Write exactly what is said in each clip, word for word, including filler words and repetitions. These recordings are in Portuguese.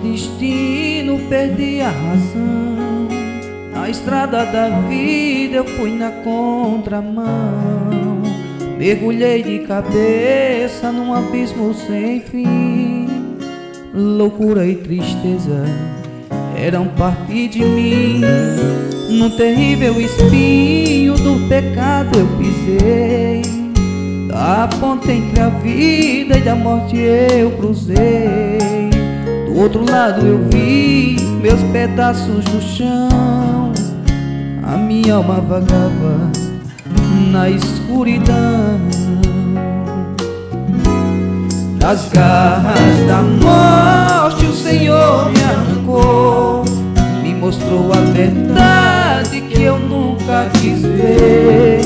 destino, perdi a razão. Na estrada da vida eu fui na contramão. Mergulhei de cabeça num abismo sem fim. Loucura e tristeza eram parte de mim. Num terrível espinho do pecado eu pisei. Da ponte entre a vida e da morte eu cruzei. Do outro lado eu vi meus pedaços no chão. A minha alma vagava na escuridão. Das garras da morte o Senhor me arrancou. Me mostrou a verdade que eu nunca quis ver.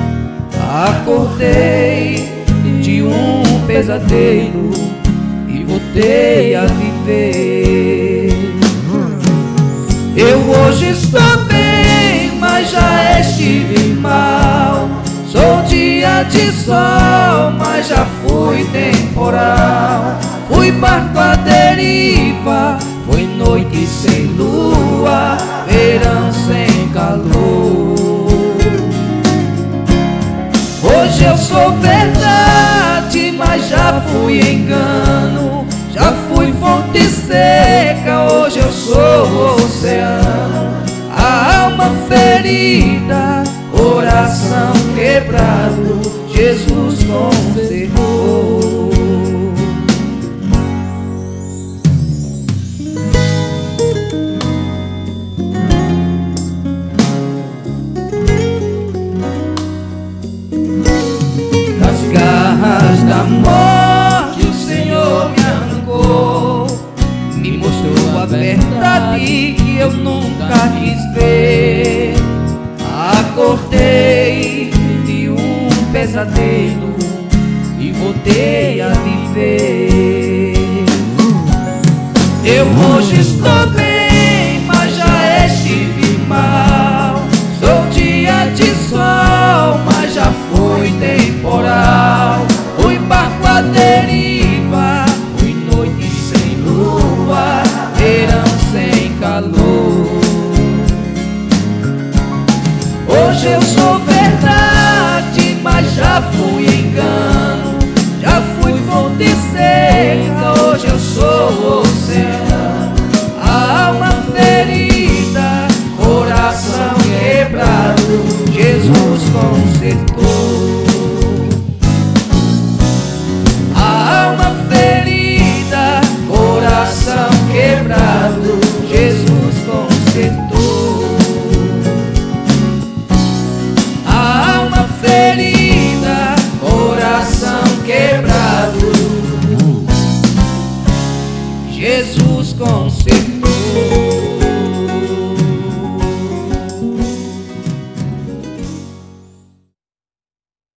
Acordei de um pesadelo e voltei a viver. Eu hoje estou bem, mas já estive mal. Sou dia de sol, mas já fui temporal. Fui barco à deriva, foi noite sem lua, verão sem calor. Hoje eu sou verdade, mas já fui engano. Já fui fonte seca, hoje eu sou oceano. A alma ferida, coração quebrado, Jesus conservou. Das garras da morte o Senhor me arrancou. Me mostrou a verdade que eu nunca quis ver. Acordei de um pesadelo e voltei a viver. Eu hoje estou bem,